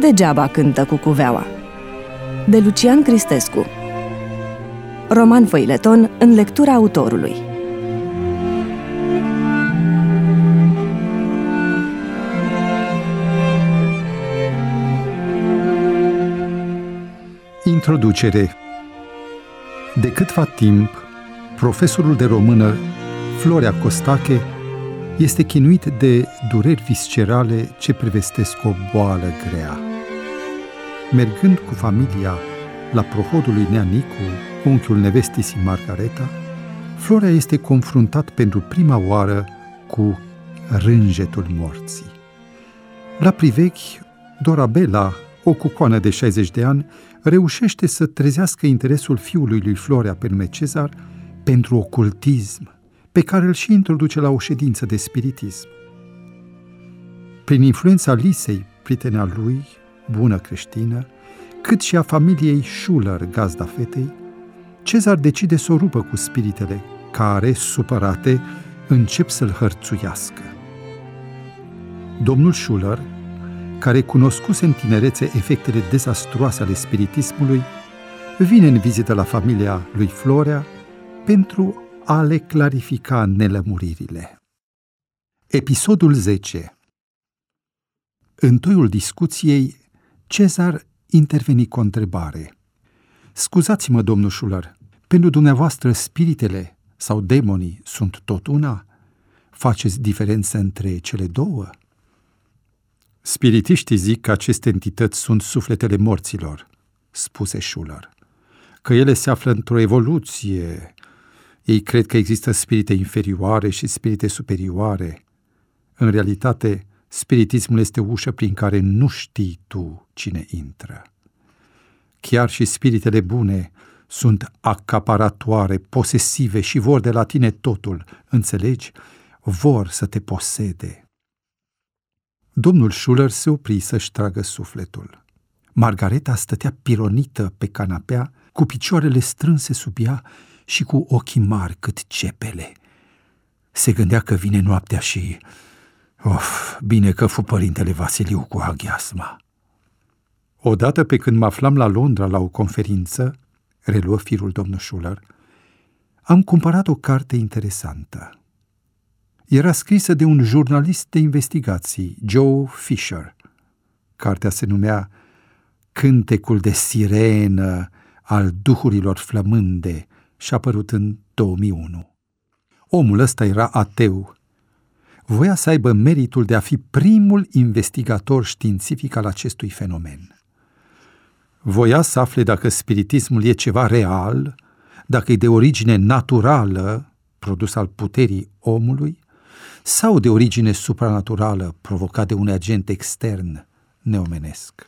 Degeaba cântă cucuveaua, de Lucian Cristescu. Roman feuilleton în lectura autorului. Introducere. De câtva timp, profesorul de română Florea Costache este chinuit de dureri viscerale ce prevestesc o boală grea. Mergând cu familia la prohodul lui Nea Nicu, unchiul nevestii Margareta, Florea este confruntat pentru prima oară cu rânjetul morții. La privechi, Dorabela, o cucoană de 60 de ani, reușește să trezească interesul fiului lui Florea pe nume Cezar pentru ocultism, pe care îl și introduce la o ședință de spiritism. Prin influența Lisei, prietena lui, bună creștină, cât și a familiei Schuller, gazda fetei, Cezar decide să o rupă cu spiritele, care, supărate, încep să-l hărțuiască. Domnul Schuller, care cunoscuse în tinerețe efectele dezastruoase ale spiritismului, vine în vizită la familia lui Florea pentru a le clarifica nelămuririle. Episodul 10. În toiul discuției, Cezar interveni cu o întrebare. Scuzați-mă, domnul Schuller, pentru dumneavoastră spiritele sau demonii sunt tot una? Faceți diferență între cele două? Spiritiștii zic că aceste entități sunt sufletele morților, spuse Schuller, că ele se află într-o evoluție. Ei cred că există spirite inferioare și spirite superioare. În realitate, spiritismul este ușă prin care nu știi tu cine intră. Chiar și spiritele bune sunt acaparatoare, posesive și vor de la tine totul, înțelegi? Vor să te posede. Domnul Schuller se opri să-și tragă sufletul. Margareta stătea pironită pe canapea, cu picioarele strânse sub ea și cu ochii mari cât cepele. Se gândea că vine noaptea și... bine că fu părintele Vasiliu cu aghiasma. Odată pe când mă aflam la Londra la o conferință, reluă firul domnul Schuller, am cumpărat o carte interesantă. Era scrisă de un jurnalist de investigații, Joe Fisher. Cartea se numea Cântecul de sirenă al duhurilor flămânde și a apărut în 2001. Omul ăsta era ateu. Voia să aibă meritul de a fi primul investigator științific al acestui fenomen. Voia să afle dacă spiritismul e ceva real, dacă e de origine naturală, produs al puterii omului, sau de origine supranaturală, provocat de un agent extern neomenesc.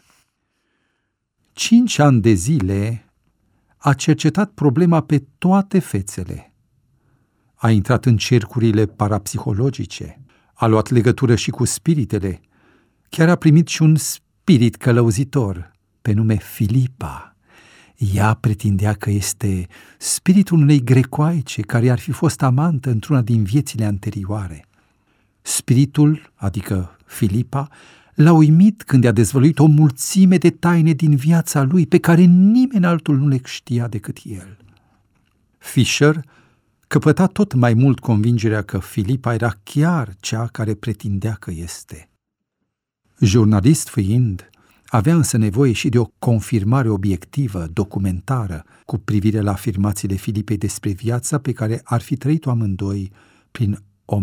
5 ani de zile a cercetat problema pe toate fețele. A intrat în cercurile parapsihologice, a luat legătură și cu spiritele, chiar a primit și un spirit călăuzitor, pe nume Filipa. Ea pretindea că este spiritul unei grecoaice care ar fi fost amantă într-una din viețile anterioare. Spiritul, adică Filipa, l-a uimit când i-a dezvăluit o mulțime de taine din viața lui pe care nimeni altul nu le știa decât el. Fisher căpăta tot mai mult convingerea că Filipa era chiar cea care pretindea că este. Jurnalist fiind, avea însă nevoie și de o confirmare obiectivă, documentară, cu privire la afirmațiile Filipei despre viața pe care ar fi trăit-o amândoi prin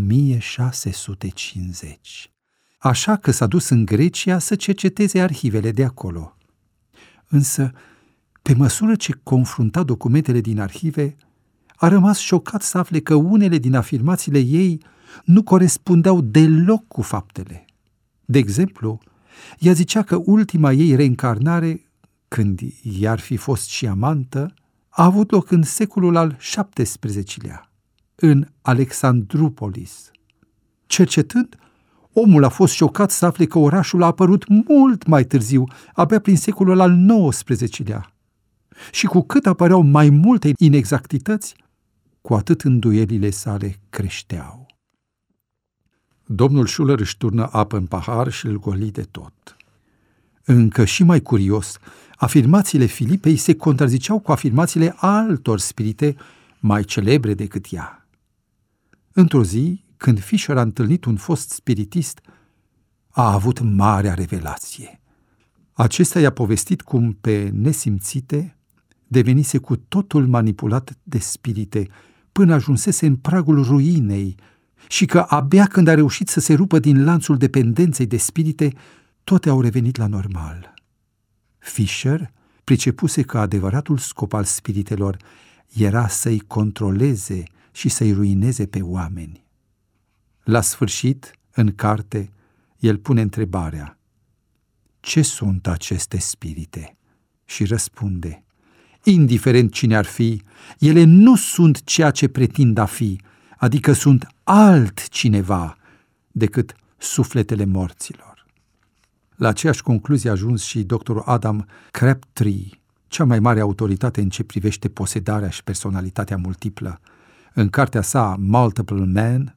1650. Așa că s-a dus în Grecia să cerceteze arhivele de acolo. Însă, pe măsură ce confrunta documentele din arhive, a rămas șocat să afle că unele din afirmațiile ei nu corespundeau deloc cu faptele. De exemplu, ea zicea că ultima ei reîncarnare, când i-ar fi fost și amantă, a avut loc în secolul al XVII-lea, în Alexandroupolis. Cercetând, omul a fost șocat să afle că orașul a apărut mult mai târziu, abia prin secolul al XIX-lea. Și cu cât apăreau mai multe inexactități, cu atât îndoielile sale creșteau. Domnul Schuller își turnă apă în pahar și îl goli de tot. Încă și mai curios, afirmațiile Filipei se contraziceau cu afirmațiile altor spirite mai celebre decât ea. Într-o zi, când Fisher a întâlnit un fost spiritist, a avut marea revelație. Acesta i-a povestit cum, pe nesimțite, devenise cu totul manipulat de spirite, până ajunsese în pragul ruinei și că abia când a reușit să se rupă din lanțul dependenței de spirite, toate au revenit la normal. Fisher pricepuse că adevăratul scop al spiritelor era să-i controleze și să-i ruineze pe oameni. La sfârșit, în carte, el pune întrebarea: ce sunt aceste spirite? Și răspunde: indiferent cine ar fi, ele nu sunt ceea ce pretind a fi, adică sunt altcineva decât sufletele morților. La aceeași concluzie a ajuns și doctorul Adam Crabtree, cea mai mare autoritate în ce privește posedarea și personalitatea multiplă. În cartea sa Multiple Man,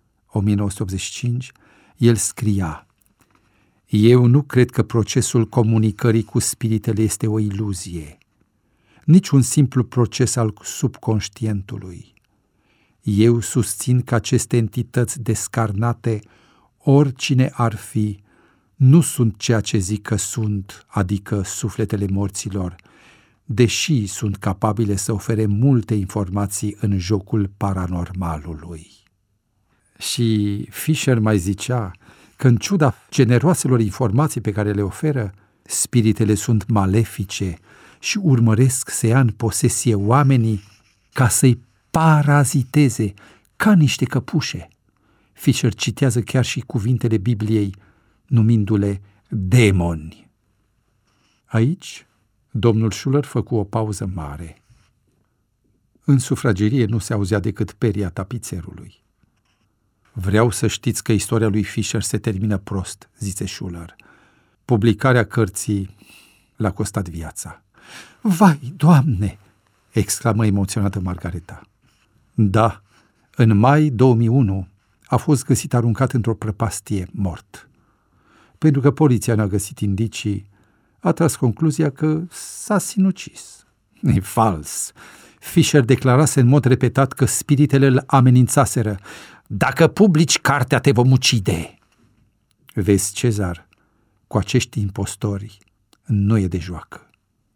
1985, el scria: eu nu cred că procesul comunicării cu spiritele este o iluzie, nici un simplu proces al subconștientului. Eu susțin că aceste entități descarnate, oricine ar fi, nu sunt ceea ce zic că sunt, adică sufletele morților, deși sunt capabile să ofere multe informații în jocul paranormalului. Și Fisher mai zicea că, în ciuda generoaselor informații pe care le oferă, spiritele sunt malefice și urmăresc să ia în posesie oamenii ca să-i paraziteze ca niște căpușe. Fisher citează chiar și cuvintele Bibliei, numindu-le demoni. Aici, domnul Schuller făcu o pauză mare. În sufragerie nu se auzea decât peria tapițerului. Vreau să știți că istoria lui Fisher se termină prost, zice Schuller. Publicarea cărții l-a costat viața. Vai, Doamne! Exclamă emoționată Margareta. Da, în mai 2001 a fost găsit aruncat într-o prăpastie mort. Pentru că poliția n-a găsit indicii, a tras concluzia că s-a sinucis. E fals. Fisher declarase în mod repetat că spiritele îl amenințaseră. Dacă publici cartea, te vom ucide. Vezi, Cezar, cu acești impostori nu e de joacă.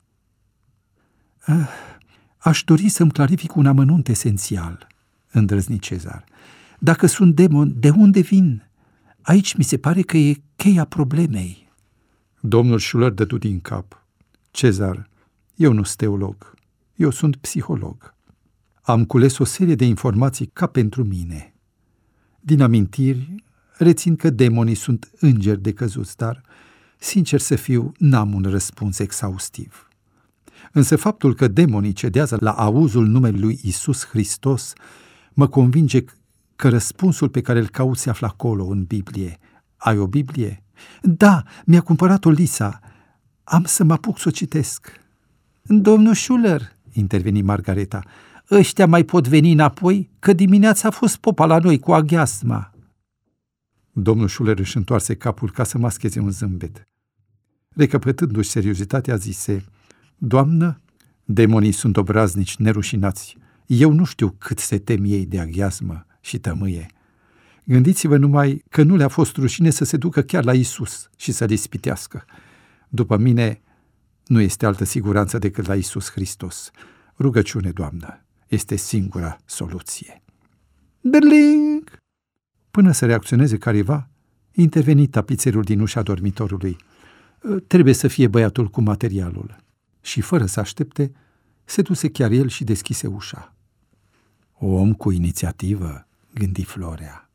Aș dori să-mi clarific un amănunt esențial, îndrăzni Cezar. Dacă sunt demoni, de unde vin? Aici mi se pare că e cheia problemei. Domnul Schuller dădu din cap. Cezar, eu nu sunt teolog, eu sunt psiholog. Am cules o serie de informații ca pentru mine. Din amintiri, rețin că demonii sunt îngeri decăzuți, dar, sincer să fiu, n-am un răspuns exhaustiv. Însă faptul că demonii cedează la auzul numelui lui Iisus Hristos mă convinge că răspunsul pe care îl caut se află acolo, în Biblie. Ai o Biblie? Da, mi-a cumpărat-o Lisa. Am să mă apuc să o citesc. Domnul Schuller, interveni Margareta, ăștia mai pot veni înapoi, că dimineața a fost popa la noi cu aghiasma. Domnul Schuller își întoarse capul ca să mascheze un zâmbet. Recăpătându-și seriozitatea, zise: Doamnă, demonii sunt obraznici, nerușinați. Eu nu știu cât se tem ei de aghiasmă și tămâie. Gândiți-vă numai că nu le-a fost rușine să se ducă chiar la Iisus și să-L ispitească. După mine, nu este altă siguranță decât la Iisus Hristos. Rugăciune, Doamnă, este singura soluție. Berling! Până să reacționeze careva, interveni tapițerul din ușa dormitorului. Trebuie să fie băiatul cu materialul. Și fără să aștepte, se duse chiar el și deschise ușa. Om cu inițiativă, gândi Florea.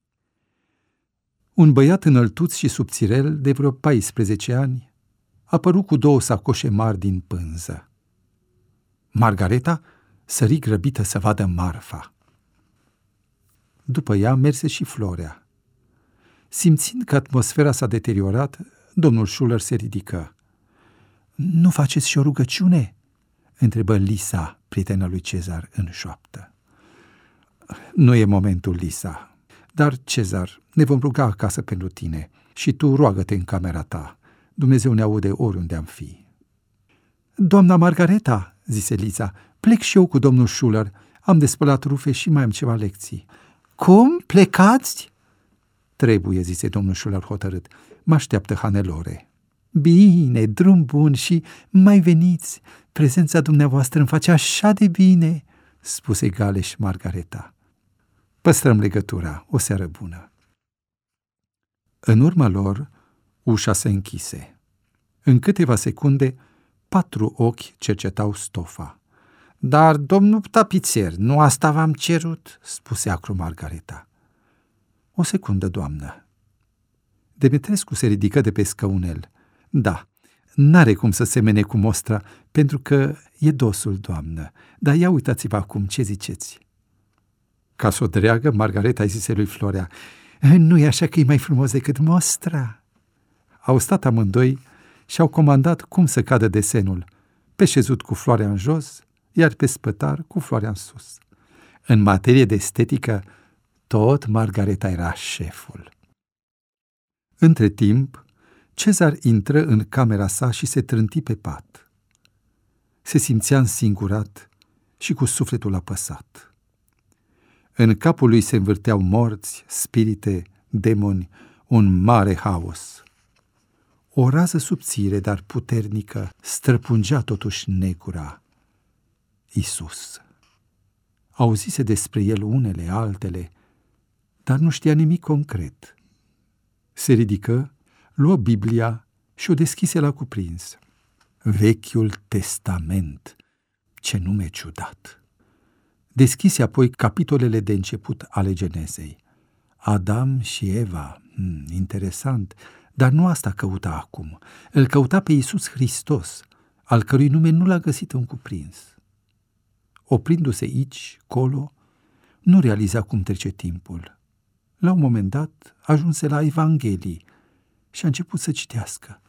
Un băiat înăltuț și subțirel, de vreo 14 ani, apăru cu 2 sacoșe mari din pânză. Margareta sări grăbită să vadă marfa. După ea merse și Florea. Simțind că atmosfera s-a deteriorat, domnul Schuller se ridică. Nu faceți și o rugăciune?" întrebă Lisa, prietena lui Cezar, în șoaptă. Nu e momentul, Lisa. Dar, Cezar, ne vom ruga acasă pentru tine și tu roagă-te în camera ta. Dumnezeu ne aude oriunde am fi. Doamna Margareta, zise Liza, plec și eu cu domnul Schuller. Am de spălat rufe și mai am ceva lecții. Cum? Plecați? Trebuie, zise domnul Schuller hotărât. Mă așteaptă Hannelore. Bine, drum bun și mai veniți. Prezența dumneavoastră îmi face așa de bine, spuse galeș Margareta. Păstrăm legătura, o seară bună. În urma lor, ușa se închise. În câteva secunde, 4 ochi cercetau stofa. Dar, domnul tapițier, nu asta v-am cerut, spuse acru Margareta. O secundă, doamnă. Demetrescu se ridică de pe scăunel. Da, n-are cum să semene cu Mostra, pentru că e dosul, doamnă. Dar ia uitați-vă acum, ce ziceți? Ca să o dreagă, Margareta îi zise lui Florea, nu e așa că e mai frumos decât Mostra? Au stat amândoi și au comandat cum să cadă desenul, pe șezut cu floarea în jos, iar pe spătar cu floarea în sus. În materie de estetică, tot Margareta era șeful. Între timp, Cezar intră în camera sa și se trânti pe pat. Se simțea însingurat și cu sufletul apăsat. În capul lui se învârteau morți, spirite, demoni, un mare haos. O rază subțire, dar puternică, străpungea totuși negura. Iisus. Auzise despre el unele, altele, dar nu știa nimic concret. Se ridică, luă Biblia și o deschise la cuprins. Vechiul Testament. Ce nume ciudat! Deschise apoi capitolele de început ale Genezei. Adam și Eva. Interesant, dar nu asta căuta acum. Îl căuta pe Iisus Hristos, al cărui nume nu l-a găsit în cuprins. Oprindu-se aici, colo, nu realiza cum trece timpul. La un moment dat ajunse la Evanghelii și a început să citească.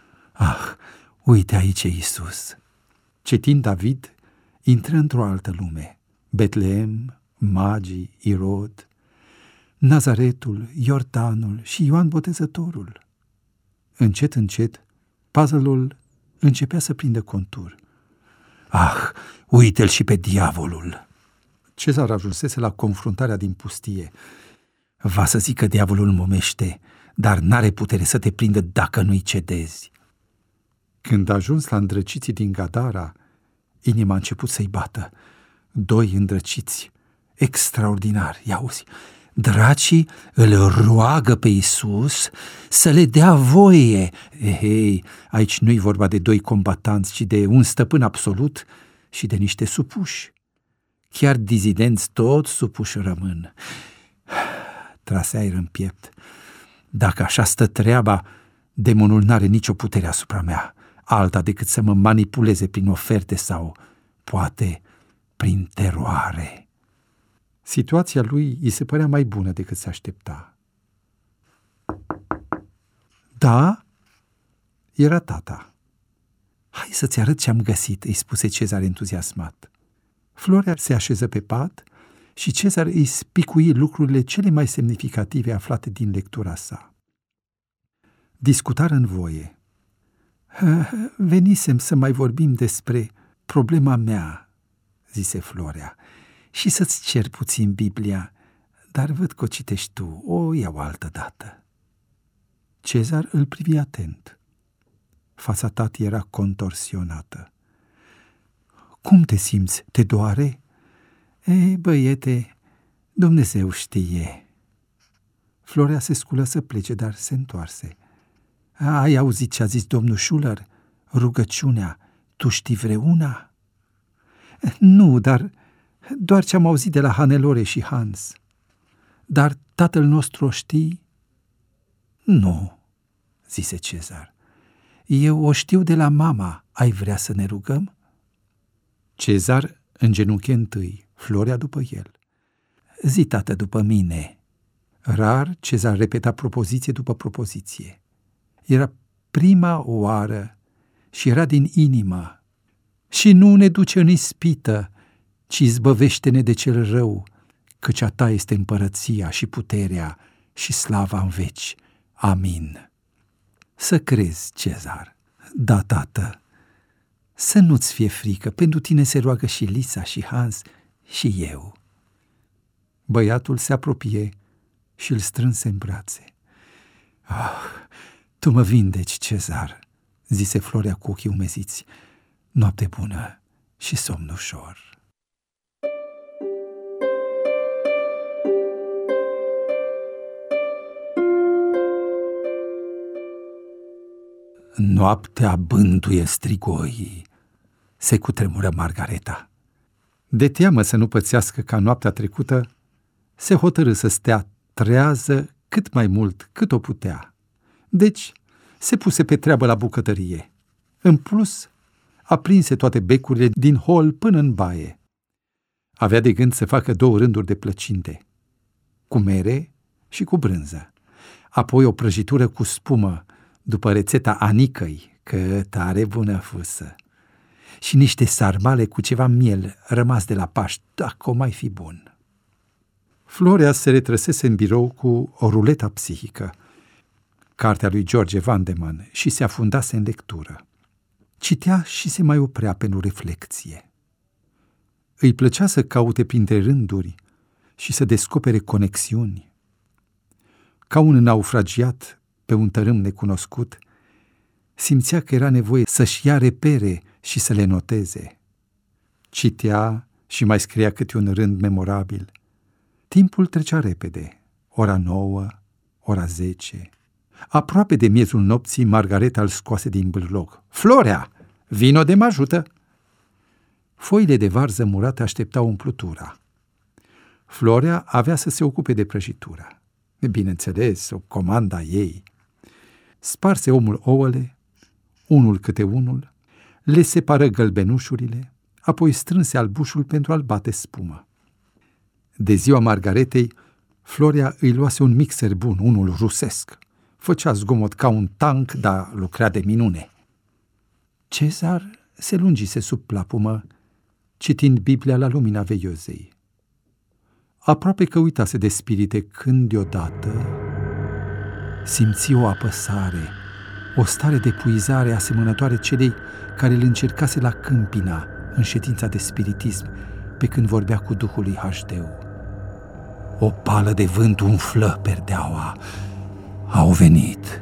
Uite aici e Iisus. Citind David, intră într-o altă lume. Betleem, magii, Irod, Nazaretul, Iordanul și Ioan Botezătorul. Încet, încet, puzzle-ul începea să prindă contur. Uite-l și pe diavolul! Cezar ajunsese la confruntarea din pustie. Va să zic că diavolul momește, dar n-are putere să te prindă dacă nu-i cedezi. Când a ajuns la îndrăciții din Gadara, inima a început să-i bată. 2 îndrăciți, extraordinari, i-auzi. Dracii îl roagă pe Iisus să le dea voie. Aici nu-i vorba de 2 combatanți, ci de un stăpân absolut și de niște supuși. Chiar dizidenți tot supuși rămân. Trase aer în piept. Dacă așa stă treaba, demonul n-are nicio putere asupra mea, alta decât să mă manipuleze prin oferte sau, poate, prin teroare. Situația lui îi se părea mai bună decât se aștepta. Da, era tata. Hai să-ți arăt ce am găsit, îi spuse Cezar entuziasmat. Florea se așeză pe pat și Cezar îi spicui lucrurile cele mai semnificative aflate din lectura sa. Discutară în voie. Venisem să mai vorbim despre problema mea, zise Florea, și să-ți cer puțin Biblia, dar văd că o citești tu, o iau altă dată. Cezar îl privi atent. Fața tatii era contorsionată. Cum te simți? Te doare? Ei, băiete, Dumnezeu știe. Florea se sculă să plece, dar se întoarse. Ai auzit ce a zis domnul Schuller? Rugăciunea, tu știi vreuna? Nu, dar doar ce am auzit de la Hannelore și Hans. Dar tatăl nostru o știi? Nu, zise Cezar. Eu o știu de la mama. Ai vrea să ne rugăm? Cezar îngenunche întâi, Florea după el. Zi, tată, după mine. Rar, Cezar repeta propoziție după propoziție. Era prima oară și era din inimă. Și nu ne duce în ispită, ci izbăvește-ne de cel rău, căci a ta este împărăția și puterea și slava în veci. Amin. Să crezi, Cezar. Da, tată. Să nu-ți fie frică, pentru tine se roagă și Lisa și Hans și eu. Băiatul se apropie și îl strânse în brațe. Tu mă vindeci, Cezar, zise Florea cu ochii umeziți. Noapte bună și somn ușor. Noaptea bântuie strigoii, se cutremură Margareta. De teamă să nu pățească ca noaptea trecută, se hotărâ să stea trează cât mai mult cât o putea. Deci se puse pe treabă la bucătărie. În plus, aprinse toate becurile din hol până în baie. Avea de gând să facă 2 rânduri de plăcinte, cu mere și cu brânză. Apoi o prăjitură cu spumă, după rețeta Anicăi, că tare bună fusă. Și niște sarmale cu ceva miel rămas de la Paști, dacă o mai fi bun. Florea se retrăsese în birou cu o ruletă psihică, cartea lui George Vandeman, și se afundase în lectură. Citea și se mai oprea pentru reflecție. Îi plăcea să caute printre rânduri și să descopere conexiuni. Ca un naufragiat pe un tărâm necunoscut, simțea că era nevoie să-și ia repere și să le noteze. Citea și mai scria câte un rând memorabil. Timpul trecea repede, ora 9, ora 10. Aproape de miezul nopții, Margareta îl scoase din bârlog. Florea, vino de mă ajută! Foile de varză murate așteptau umplutura. Florea avea să se ocupe de prăjitura. Bineînțeles, o comanda ei. Sparse omul ouăle, unul câte unul, le separă gălbenușurile, apoi strânse albușul pentru a-l bate spumă. De ziua Margaretei, Florea îi luase un mixer bun, unul rusesc. Făcea zgomot ca un tank, dar lucra de minune. Cezar se lungise sub plapumă, citind Biblia la lumina veiozei. Aproape că uitase de spirite când deodată simți o apăsare, o stare de epuizare asemănătoare celei care îl încercase la Câmpina în ședința de spiritism, pe când vorbea cu Duhul lui Hașdeu. O pală de vânt umflă perdeaua. Au venit.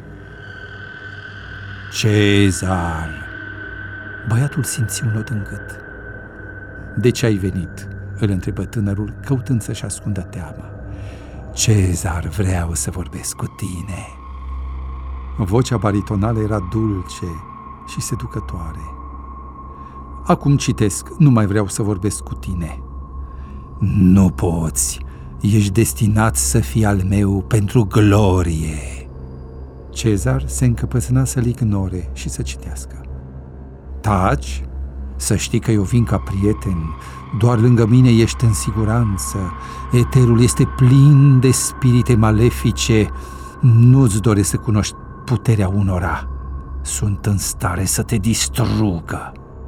Cezar! Băiatul simți un nod în gât. De ce ai venit? Îl întrebă tânărul, căutând să-și ascundă teama. Cezar, vreau să vorbesc cu tine. Vocea baritonală era dulce și seducătoare. Acum citesc, nu mai vreau să vorbesc cu tine. Nu poți, ești destinat să fii al meu pentru glorie. Cezar se încăpățâna să-l ignore și să citească. Taci, să știi că eu vin ca prieten, doar lângă mine ești în siguranță, eterul este plin de spirite malefice, nu-ți doresc să cunoști puterea unora, sunt în stare să te distrugă.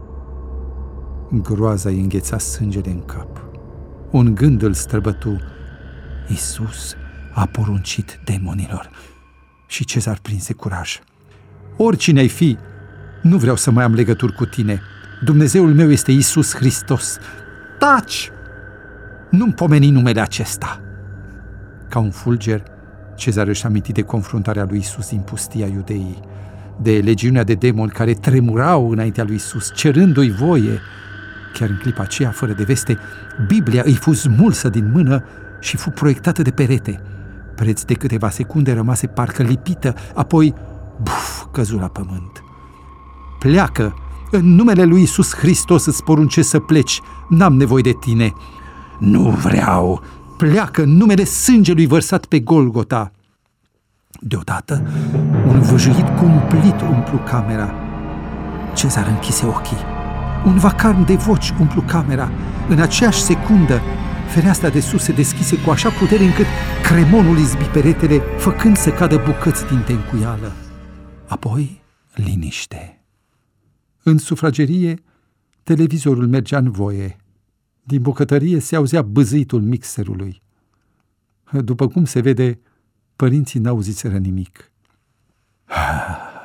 Groaza îi îngheța sângele în cap. Un gând îl străbătu. Iisus a poruncit demonilor. Și Cezar prinse curaj. Oricine ai fi, nu vreau să mai am legături cu tine. Dumnezeul meu este Iisus Hristos. Taci! Nu-mi pomeni numele acesta. Ca un fulger, Cezar își aminti de confruntarea lui Iisus din pustia Iudeii, de legiunea de demoni care tremurau înaintea lui Iisus, cerându-i voie. Chiar în clipa aceea, fără de veste, Biblia îi fu smulsă din mână și fu proiectată de perete. Preț de câteva secunde rămase parcă lipită, apoi, căzu la pământ. Pleacă! În numele lui Iisus Hristos îți poruncesc să pleci, n-am nevoie de tine. Nu vreau! Pleacă în numele sângelui vărsat pe Golgota! Deodată, un vâjuit cumplit umplu camera. Cezar închise ochii. Un vacarm de voci umplu camera. În aceeași secundă, fereastra de sus se deschise cu așa putere încât cremonul izbi peretele, făcând să cadă bucăți din tencuială. Apoi, liniște. În sufragerie, televizorul mergea în voie. Din bucătărie se auzea bâzâitul mixerului. După cum se vede, părinții n-auziseră nimic.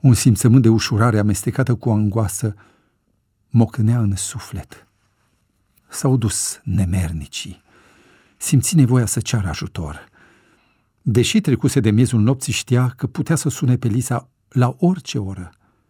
Un simțământ de ușurare amestecată cu angoasă mocnea în suflet. S-au dus nemernicii. Simți nevoia să ceară ajutor. Deși trecuse de miezul nopții, știa că putea să sune pe Lisa la orice oră.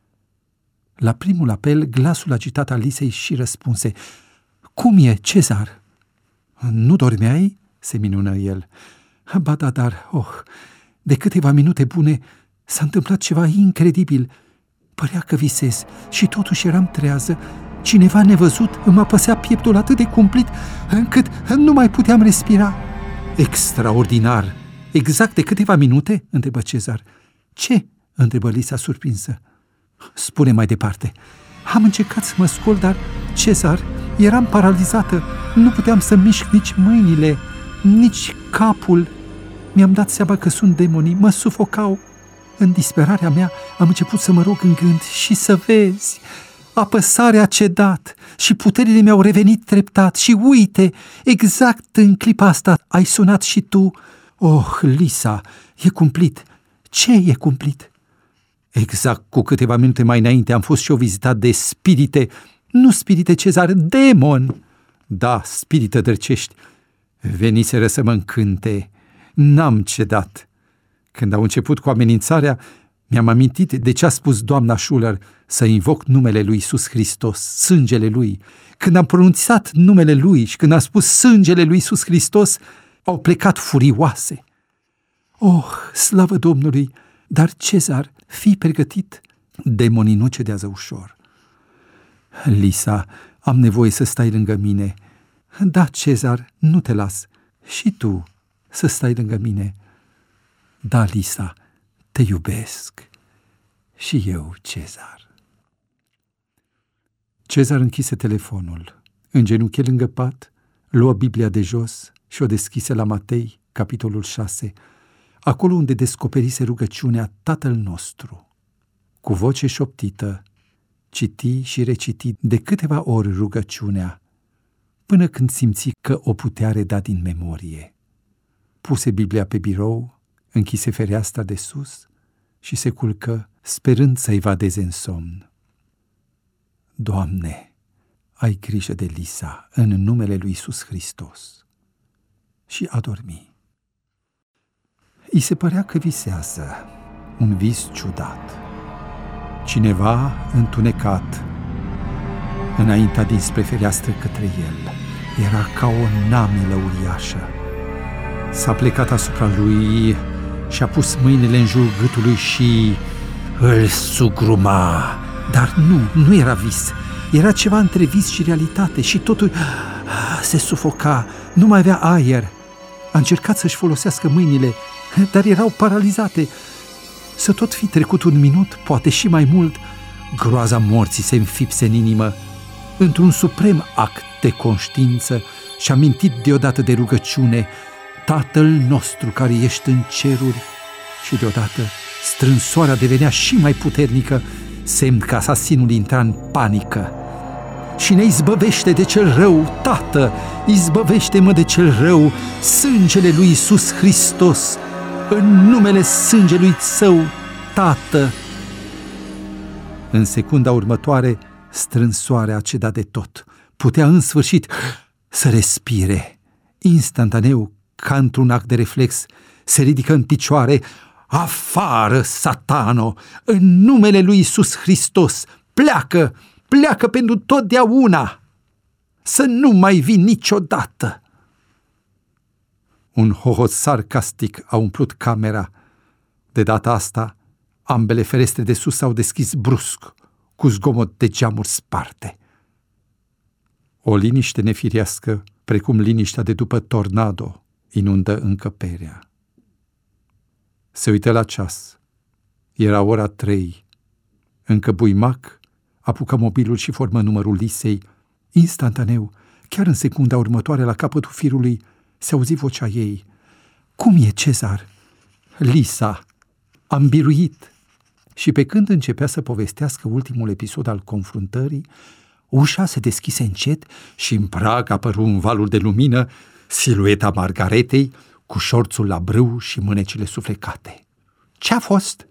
La primul apel, glasul agitat al Lisei și răspunse: "Cum e, Cezar?" "Nu dormeai?" se minună el. "Ba da, dar, de câteva minute bune s-a întâmplat ceva incredibil. Părea că visez și totuși eram trează. Cineva nevăzut îmi apăsea pieptul atât de cumplit încât nu mai puteam respira." "Extraordinar! Exact de câteva minute?" întrebă Cezar. "Ce?" întrebă Lisa surprinsă. "Spune mai departe." "Am încercat să mă scol, dar, Cezar, eram paralizată. Nu puteam să mișc nici mâinile, nici capul. Mi-am dat seama că sunt demonii, mă sufocau. În disperarea mea am început să mă rog în gând și să vezi, apăsarea a cedat și puterile mi-au revenit treptat și uite, exact în clipa asta ai sunat și tu. Lisa, e cumplit." "Ce e cumplit?" "Exact cu câteva minute mai înainte am fost și eu vizitat de spirite." "Nu spirite, Cezar, demon." "Da, spirite drăcești. Veniseră să mă încânte. N-am cedat. Când au început cu amenințarea, mi-am amintit de ce a spus doamna Schuller, să invoc numele lui Iisus Hristos, sângele lui. Când am pronunțat numele lui și când a spus sângele lui Iisus Hristos, au plecat furioase." Slavă Domnului! Dar, Cezar, fii pregătit. Demonii nu cedează ușor." "Lisa, am nevoie să stai lângă mine." "Da, Cezar, nu te las. Și tu să stai lângă mine." "Da, Lisa, te iubesc." "Și eu, Cezar." Cezar închise telefonul, îngenuche lângă pat, luă Biblia de jos și o deschise la Matei, capitolul 6, acolo unde descoperise rugăciunea Tatăl nostru. Cu voce șoptită, citi și reciti de câteva ori rugăciunea, până când simți că o putea reda din memorie. Puse Biblia pe birou, închise fereastra de sus și se culcă, sperând să evadeze în somn. Doamne, ai grijă de Lisa în numele lui Iisus Hristos. Și a dormi. I se părea că visează un vis ciudat. Cineva întunecat înaintea dinspre fereastră către el. Era ca o namilă uriașă. S-a plecat asupra lui și a pus mâinile în jurul gâtului și îl sugruma. Dar nu era vis. Era ceva între vis și realitate și totul se sufoca, nu mai avea aer. A încercat să-și folosească mâinile, dar erau paralizate. Să tot fi trecut un minut, poate și mai mult, groaza morții se înfipse în inimă. Într-un suprem act de conștiință și-a mintit deodată de rugăciune: Tatăl nostru care ești în ceruri. Și deodată strânsoarea devenea și mai puternică, semn că asasinul intra în panică. Și ne izbăvește de cel rău, Tată, izbăvește-mă de cel rău, sângele lui Iisus Hristos, în numele sângelui Său, Tată. În secunda următoare, strânsoarea a cedat de tot. Putea în sfârșit să respire. Instantaneu, ca într-un act de reflex, se ridică în picioare: Afară, satano, în numele lui Iisus Hristos, pleacă, pleacă pentru totdeauna, să nu mai vii niciodată. Un hohot sarcastic a umplut camera. De data asta, ambele ferestre de sus s-au deschis brusc, cu zgomot de geamuri sparte. O liniște nefirească, precum liniștea de după tornado, inundă încăperea. Se uită la ceas. Era ora 3. Încă buimac, apucă mobilul și formă numărul Lisei. Instantaneu, chiar în secunda următoare, la capătul firului, se auzi vocea ei: Cum e, Cezar? Lisa, am biruit. Și pe când începea să povestească ultimul episod al confruntării, ușa se deschise încet și în prag apăru un valul de lumină, silueta Margaretei, cu șorțul la brâu și mânecile suflecate. Ce-a fost?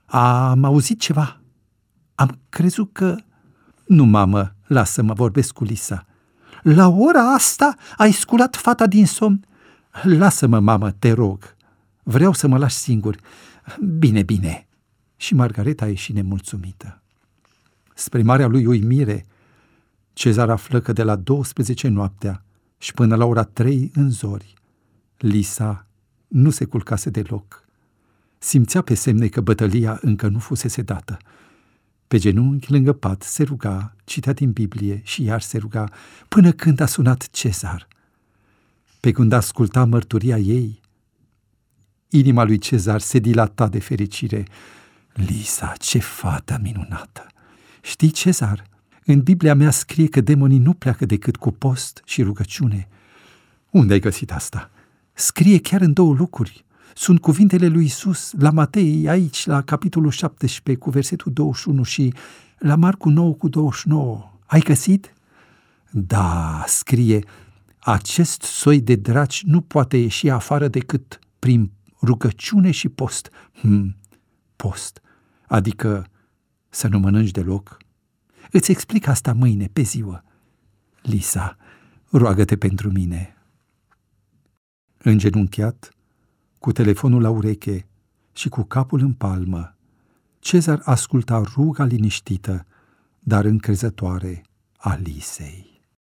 Am auzit ceva. Am crezut că... Nu, mamă, lasă-mă, vorbesc cu Lisa. La ora asta ai sculat fata din somn? Lasă-mă, mamă, te rog. Vreau să mă lași singur. Bine, bine. Și Margareta a ieșit nemulțumită. Spre marea lui uimire, Cezar află că de la 12 noaptea și până la ora 3 în zori, Lisa nu se culcase deloc. Simțea pe semne că bătălia încă nu fusese dată. Pe genunchi, lângă pat, se ruga, citea din Biblie și iar se ruga, până când a sunat Cezar. Pe când asculta mărturia ei, inima lui Cezar se dilata de fericire. Lisa, ce fată minunată! Știi, Cezar, în Biblia mea scrie că demonii nu pleacă decât cu post și rugăciune. Unde ai găsit asta? Scrie chiar în 2 lucruri. Sunt cuvintele lui Iisus la Matei, aici, la capitolul 17, cu versetul 21 și la Marcu 9 cu 29. Ai găsit? Da, scrie, acest soi de draci nu poate ieși afară decât prin rugăciune și post. Post, adică să nu mănânci deloc. Îți explic asta mâine, pe ziua. Lisa, roagă-te pentru mine. Îngenunchiat, cu telefonul la ureche și cu capul în palmă, Cezar asculta ruga liniștită, dar încrezătoare a Lisei.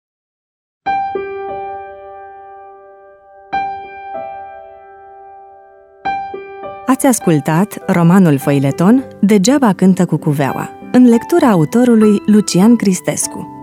Ați ascultat romanul Făileton Degeaba cântă cucuveaua, în lectura autorului Lucian Cristescu.